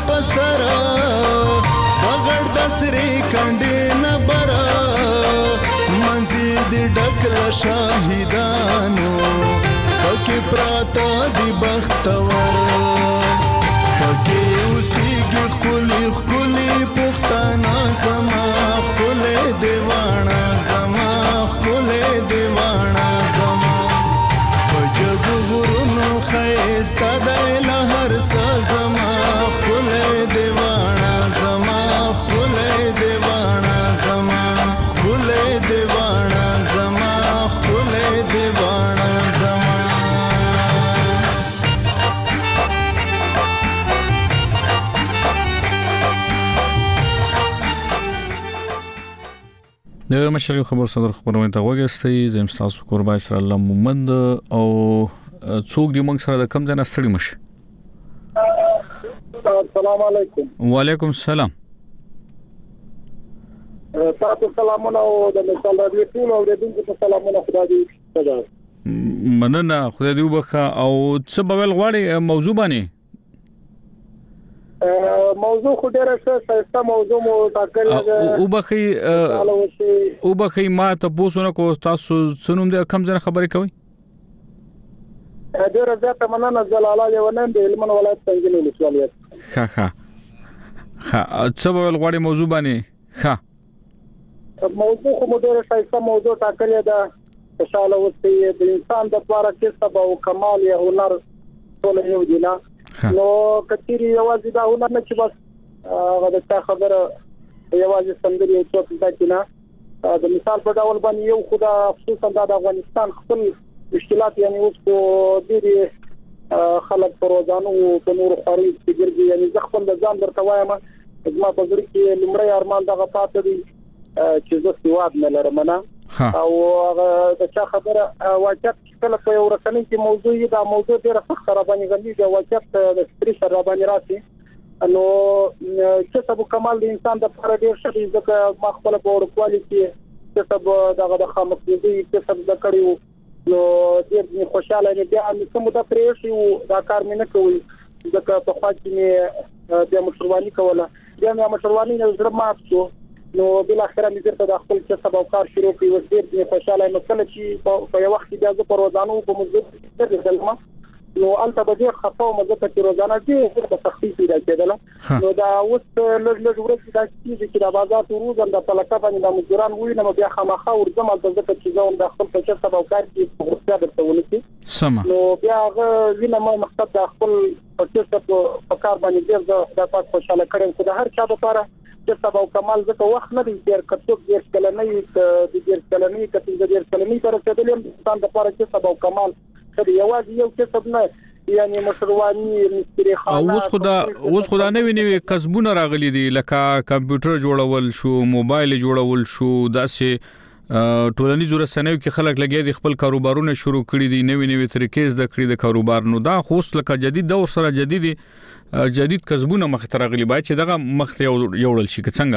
پسرا بغړ د سری کندې نه برا مزید ډکل شاهدانو پکې پراته دی بختور پکې اوسېږي ښکلي پښتانه زما ښکلې دیوانه زما ښکلې دیوانه زما په جګ غرونو ښایسته دی له هر څه زما ښکلې دیوانه زما ښکلې دیوانه زما ښکلې دیوانه زما ښکلې دیوانه زما د مشرق خبر صدر خبرونه ته وګستئ زم تاسو قربای سره الله مومند او څوک دی موږ سره د کم ځای نه ستړي مشه. السلام علیکم. وعلیکم السلام. تاسو سلامونه او د مشال رادیو ټول اوریدونکو ته سلامونه خدای دې وکړي. مننه خدای دې وبخښه او څه بویل غواړي موضوع باندې؟ موضوع خو ډیره ښه موضوع مو ټاکل او بخي ما ته پوښتنه کو تاسو څنوم د کم ځای خبرې کوي؟ ډیره زیاته مننه جلاله یونن د هلمند ولایت څنګه ولسوالیت. ها څه بویل غواړي موضوع باندې؟ ها موضوع خو ډیره ښه موضوع ټاکل ده. خوشاله اوسئ د انسان د لپاره کسب او کمال یا هنر ټول یو دي نه. نو کچيري یوازې دا هنر نه چې بس هغه د خبره یوازې سندري او څوک ځکه نه د مثال په ډول باندې یو خدا خصوصا د افغانستان خپل مشکلات یعنی اوس په ډېری خلک پروزانو په نور خاري فکرږي یعنی ځ خپل ځان درته وایم زما په ځل کې لمړی ارمان دغه پاتې دي چې زه سواد نه لرم نه او هغه د چا خبره واقعیت کله په یو رسنۍ کې موضوع دا موضوع ډیره سخت را باندې غندي د واقعیت د ستري سره باندې راځي نو چې سبو کمال د انسان د لپاره ډیر ښه دي ځکه ما خپل په ورکوالي کې چې سبو دغه د خامخې دي چې سبو د کړیو نو ډیر خوشاله نه بیا کوم د پریشي او دا کار مې نه کوي ځکه په خوا کې مې د مشروانی کوله بیا مې مشروانی نه زړه مات شو نو بل اخر مې درته د خپل څه سبب کار شروع کړی و ډیر خوشاله نو کله چې په یو وخت بیا زه په روزانو په مزد درځم نو البته به ډیر خفه او مزه کې روزانه دې په سختي پیدا کېدل نو دا اوس لږ ورځې دا چې د بازار روزان د پلکه باندې د مزدوران وینم بیا خامخا ورځم البته چې زه هم د خپل څه سبب کار کې ورته درته ونیسم سم نو بیا وینم مقصد د خپل په کار باندې ډیر د پات خوشاله کړم خو د هر چا لپاره چې سبب کمال زکه وخت نه دی ډیر کټوک ډیر کلنۍ د ډیر کلنۍ کته د ډیر کلنۍ تر رسیدلم انسان د لپاره چې سبب کمال خو یوازې یو کسب نه یعنی مشروانی مستری خانه اوس خدا نوې کسبونه راغلي دي لکه کمپیوټر جوړول شو موبایل جوړول شو داسې ټولنیزو رسنیو کې خلک لګي دي خپل کاروبارونه شروع کړي دي نوې طریقې زده کړې د کاروبار نو دا خوست لکه جدید دور سره جدید کسبونه مخ ته راغلي باید چې دغه مخ ته یوړل شي څنګه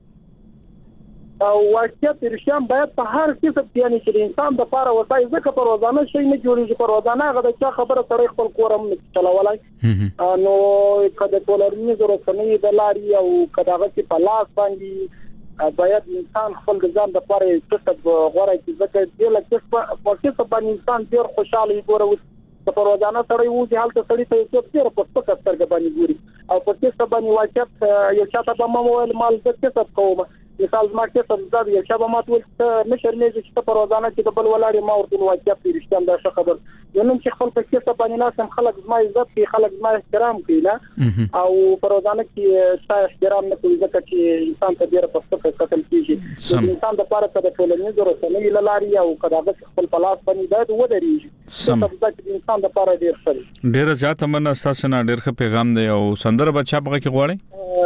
او واقعیت رښتیا باید په هر کسب کې یعنی چې انسان د لپاره وسای ځکه په روزانه شي نه جوړیږي په روزانه غو د چا خبره سره خپل کورم چلولای نو کله ټولرنی رسنۍ د لاري او کداغه چې په لاس باندې باید انسان خپل ځان د لپاره کسب غوړای چې ځکه د لکه په کسب باندې انسان ډیر خوشاله ګورو په روزانه سره یو چې حالت سړی ته څه ډیر په سپک سترګ باندې ګوري او په څه باندې واقعیت یو چاته به موبایل مال د کسب کوم مثال ما کې څه یو شابه ماتول نشرلېږي چې په روزانه کې د بل ولاړې ما ورته واقعیت رښتیا دا ښه خبر نن چې خپل په کیسه باندې ناسم خلک زما عزت کوي خلک زما احترام کوي نه او په روزانه کې څه احترام نه کوي ځکه چې انسان ته ډیر په سپک قتل کیږي انسان د لپاره د ټولنیزو رسنۍ لاري او کداغه خپل پلاس باندې دا ودرېږي چې انسان د لپاره ډیر ښه ډیر زیات من اساس نه ډیر ښه پیغام دی او سندره بچا پغه کې غواړي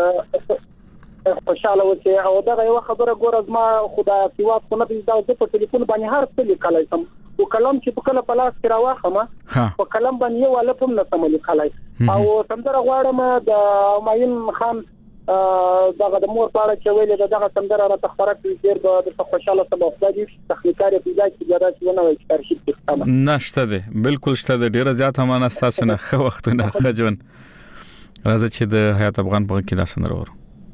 خوشاله اوسئ او دا یو خبره ګور ما خدای سیوات کو نه دی دا په ټلیفون باندې هر څه لیکلای سم او کلم چې په کله پلاس کې راوخم په کلم باندې یو لپم نه سم لیکلای او سندره غواړم د ماین خان دغه د مور پاړه چې ویل دغه سندره را تخبره کې ډیر د خوشاله سبب دی تخنیکاري پیدا کې دا چې ونه وي ترشید کې نشته ده بالکل شته ده ډیر زیات هم نه اساس نه خو وختونه خجون راځه چې د حیات افغان په کې دا سندره ورو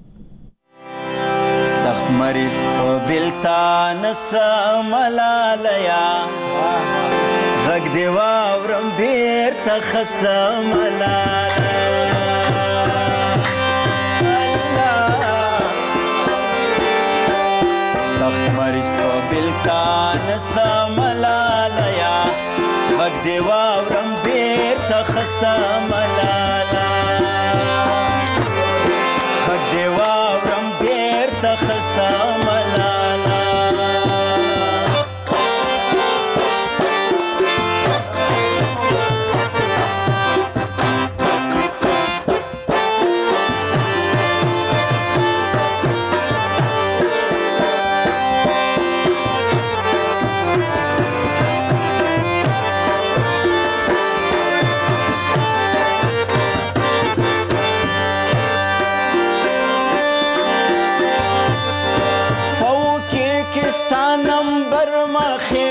سخت مریض په بلتان سملالیا غږ دی واورم بیرته خسملالیا سخت مریض په بلتان سملالیا غږ دی واورم بیرته خسملالیا غږ دی واورم بیرته خسملالیا نمبر مخې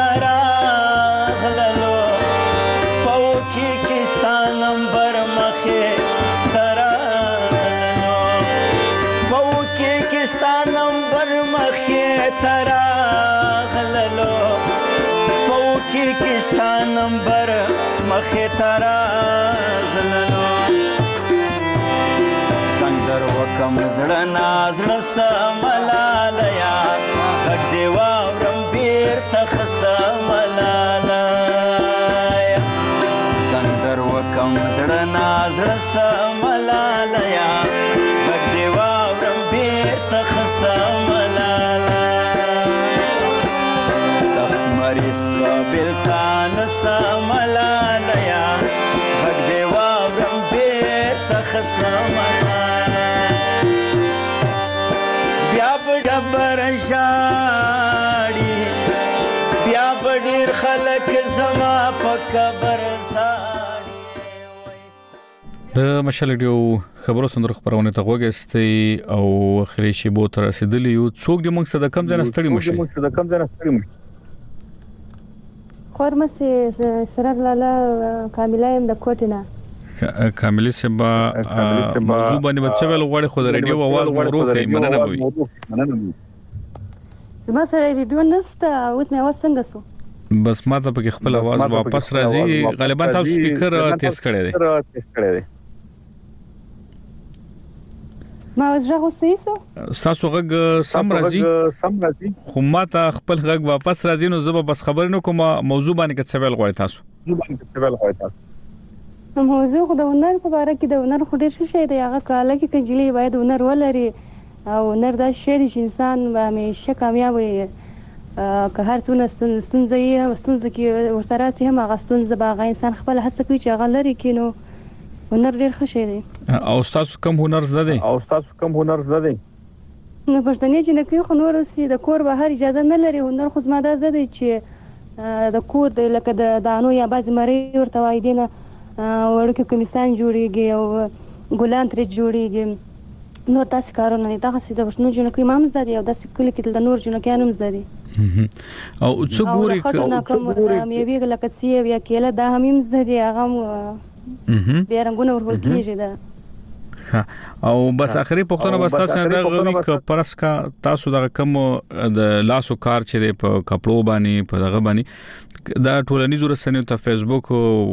تراغللو پوکي کستا نمبر مخې تراغللو پوکي کستا نمبر مخې تراغللو پوکي کستا نمبر مخې تراغللو سنگر وکم زړه نازړه سملالیا غږ دی واورم بیرته خسملالیا سندر وکم زړه نازړه سملالیا غږ دی واورم بیرته خسملالیا سخت مریض په بلتان سملالیا غږ دی واورم بیرته خسملالیا ډبر شاړي بیا ډېر خلک زما په قبر ساړي د مشال ریډیو خبرو سندرو خبرونه ته وګستي او اخري شی بو تر رسیدلی یو څوک د موږ صدا کم ځنه ستړي مشي خورمسه سرر لاله کاملایم د کوټینا کاملی سبا موضوع باندې بچول غوړي خو د ریډیو आवाज ورو کوي مننه کوي زما سره ریډیو نسته اوس مې आवाज څنګه سو بس ما ته په خپل आवाज واپس راځي غالبا تاسو سپیکر تیز کړی دی ما اوس راغو سېسو تاسو غږ سم راځي خو ما ته خپل غږ واپس راځي نو زه به بس خبر نه کوم موضوع باندې کې څه ویل غواړی تاسو موضوع خو د هنر په اړه کې د هنر خو ډېر شي دی هغه کاله کې کنجلي باید هنر ولري او هنر دا شی دی چې انسان به همیشه کامیاب وي که هر څونه ستونزه کې ورته راسي هم هغه ستونزه به هغه انسان خپل هڅه کوي چې هغه لري کړي نو هنر ډېر ښه شی دی او تاسو کوم هنر زده دی نو پښتنې چې نه کوي خو نور سي د کور بهر اجازه نه لري هنر خو زما دا زده دی چې د کور د لکه د دانو یا بعضې مری ورته وایي دی نه وړوکی کمیسان جوړیږي او ګلان ترې جوړیږي نور داسې کارونه دي دغسې د پښتنو جنکۍ هم زده دي او داسې کلي کې د نور جنکیان هم زده دي او څو ګوري میوې لکه سیب یا کیله دا هم زده دي هغه هم بیا رنګونه ورکول کېږي ده او بس اخري پښتنه بس تاسو نه غوړي ک پرس کا تاسو د کم د لاسو کار چې په کپړو باندې په دغه باندې دا ټولنیزو رسنیو ته فیسبوک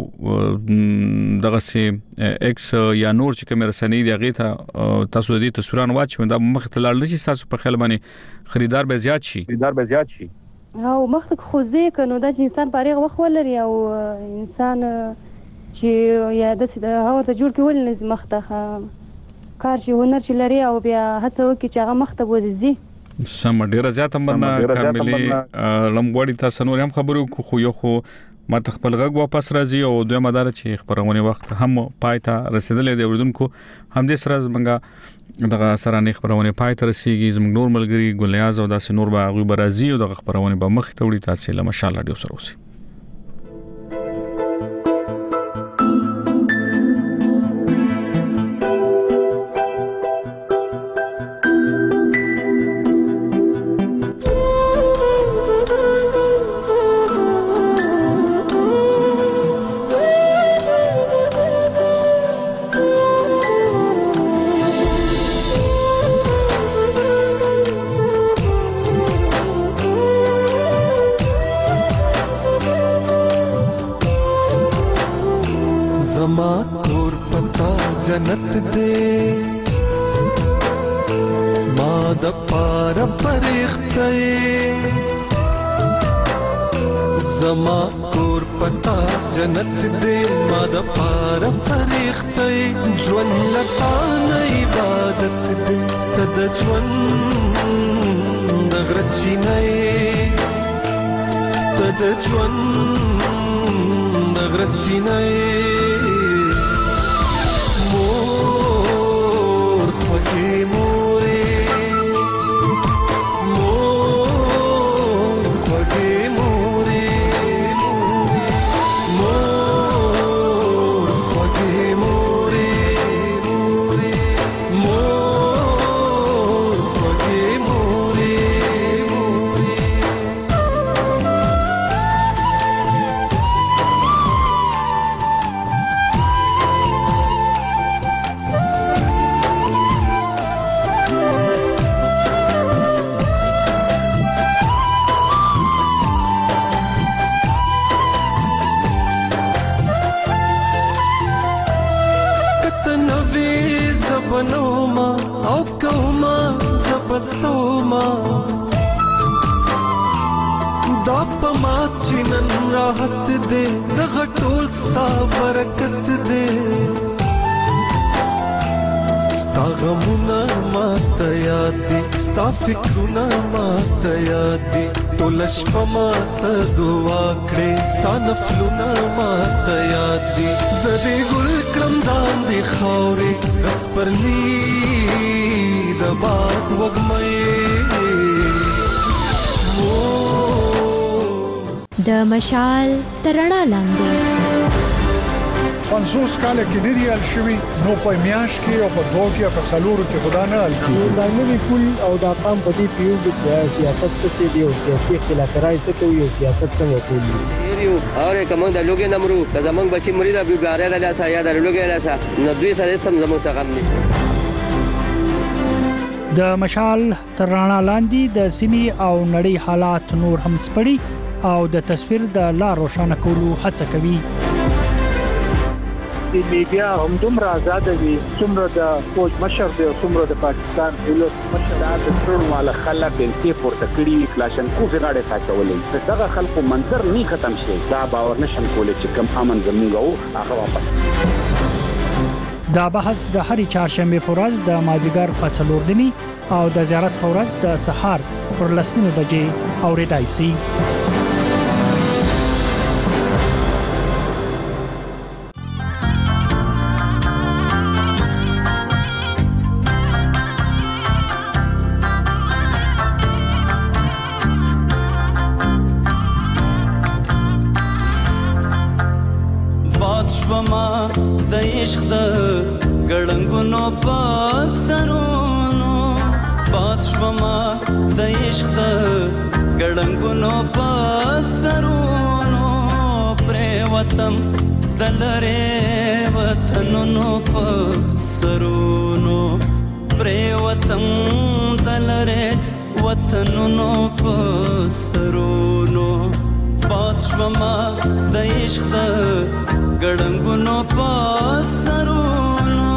دغه سي ایکس یا نور چې کوم رسنۍ دی هغه ته تاسو د تصویرونه واچو دا مخ ته لاړ نشي تاسو په خیال باندې خریدار به زیات شي او مخ ته خو ځکه نو دا چې انسان پاره وخت ولري او انسان چې یا د هغه ته جوړ کول نه مخ ته کار چې هنر چې لري او بیا هڅه وکړي چې هغه مخ ته وځي سم ډیره زیاته مننه کاملي لمغوړی تاسو نور هم خبرو خو یو خو ما خپل غږ واپس راځي او دوی مدار چې خبرونه وخت هم پایته رسیدلې دی وردونکو هم دې سره زمنګا دغه سرانه خبرونه پایته رسیږي زموږ نور ملګری ګلیاز او داسې نور به غوي برازي او دغه خبرونه به مخ ته وړي تاسو له ماشاءالله ډیر سره اوسئ دې ما د پاره فرښتې زما کور پتا جنت دې ما د پاره فرښتې ژوند لتا نه عبادت دې ته د ژوند د غرچینې ته د ژوند د غرچینې مور خوږې مورې مور خوږې مورې مور خوږې مورې مور خوږې مورې بنوما او کوما زبسوما دا پما چنن راحت دے دغه ټول ستا برکت دے ستا غمونه ماته یاد دي ستا فکرونه ماته یاد دي ټول شپه ماته دعا کړې ستا نفلونه ماته یاد دي زدي ګل کړم ځان دي خاورې اسپرلی د باد وګمې د مشال ترڼا لاندې 50 کال کې دی ال شوی نو په میاش کې او په دوه کې په سالورو کې خدا نه ال کې دا نوی کول او دا قام په دې پیو د سیاست څخه دی او سیاسي اختلافات څخه یو سیاست څنګه کوي یو اوره کوم د لوګي نمرو که زمنګ بچي مرید ابي ګاره د لاسه یا د لوګي لاسه نو دوی سره سم زموږ څخه هم نشته د مشال ترڼا لاندې د سیمې او نړۍ حالات نور هم سپړي او د تصویر د لا روښانه کولو هڅه کوي د میډیا هم دومره آزاد وي څومره د فوج مشر دی او څومره د پاکستان دولت مشر د ټول والا خلک بلکې پورته کړي کلاشنکوف غاړه ساتولې دغه خلکو منظر نه ختم شي دا باور نشم کولای چې کوم امن زموږ او هغه واپس دا بحث د هرې چهارشنبه په ورځ د مازیګر په 4 نیمه او د زیارت په ورځ د سهار پر 10 بجې اورېدای شي د عشق د ګړنګونو پسرونو باد شوما د عشق د ګړنګونو پسرونو پر وطن دلره وطنونو پسرونو پر وطن دلره وطنونو پسرونو باد شوما د عشق د ګړنګونو پسرونو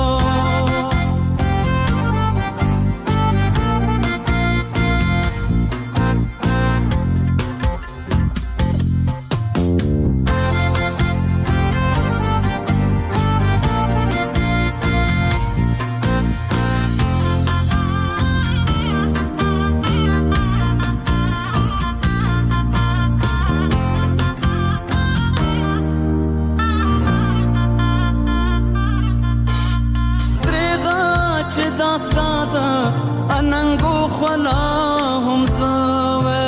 اننګو خلا هم زوه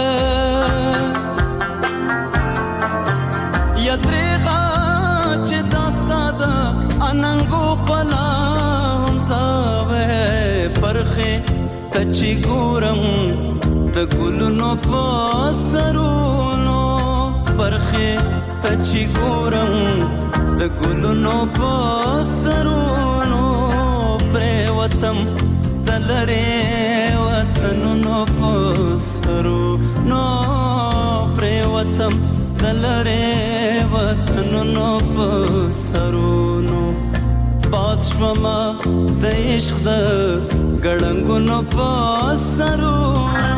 یترغه چې داستا د اننګو خلا هم زوه پرخه کچي ګورم د ګلونو پسرونو پرخه کچي ګورم د ګلونو پسرونو پر وطن دلره وطنونو پسرونو پر وطن دلره وطنونو پسرونو باد شوما د عشق د ګړنګونو په سرونو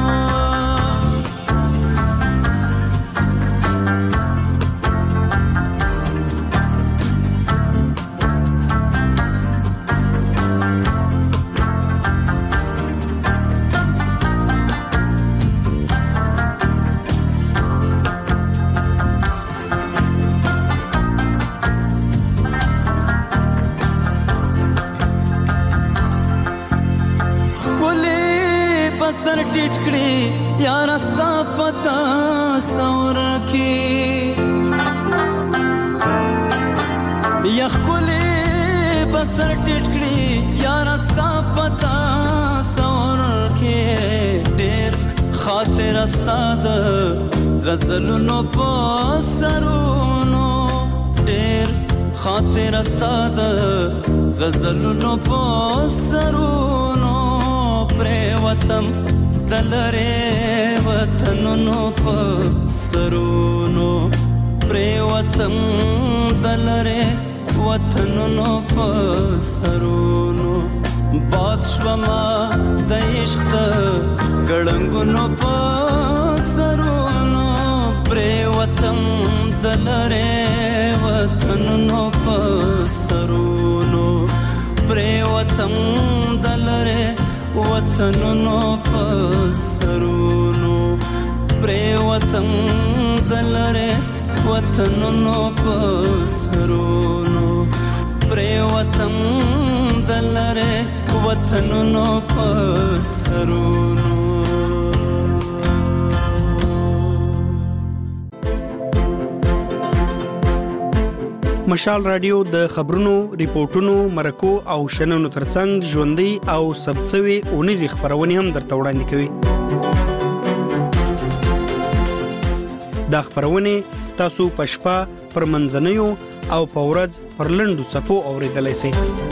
سر ټیټ کړي یار استا پتا سور کې یخ کولې بسر ټیټ کړي یار استا پتا سور کې ډېر خاطر استا د غزلونو په سرونو ډېر خاطر استا د غزلونو په سرونو پریوتم دلره وطنونو په سرونو پریوتم دلره وطنونو په سرونو باد شوما د عشق د ګړنګونو په سرونو پریوتم دلره وطنونو په سرونو پریوتم دلره وطنونو په سرونو پریوتم دلره وطنونو په سرونو پریوتم دلره وطنونو په سرونو مشال رادیو د خبرونو، ریپورتونو، مرکو او شننو ترڅنګ ژوندۍ او ثبتسوي اونیزې خبرونه هم درته وړاندې کوي. دا خبرونه تاسو په شپه پر منځنیو او په ورځ پر لنډو څپو اوریدلای شئ.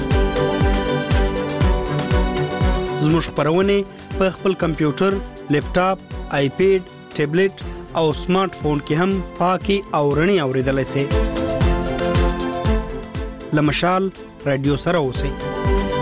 زموږ خبرونه په خپل کمپیوټر، لیپټاپ، آیپیډ، ټابلیټ او سمارټ فون کې هم پاکي او رڼي اوریدلای شئ. لمشال رادیو سره اوسئ.